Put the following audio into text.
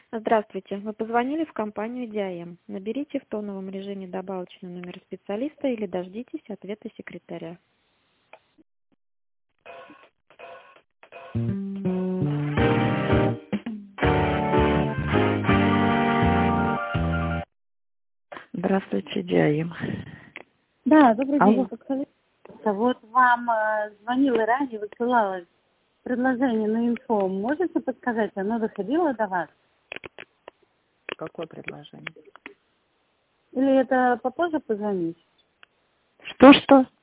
Здравствуйте. Вы позвонили в компанию DIM. Наберите в тоновом режиме добавочный номер специалиста или дождитесь ответа секретаря. Здравствуйте, DIM. Да, добрый Алло. день. Подскажите, вот вам звонила ранее, высылала предложение на инфо. Можете подсказать, оно доходило до вас? Какое предложение? Или это попозже позвонить? Что?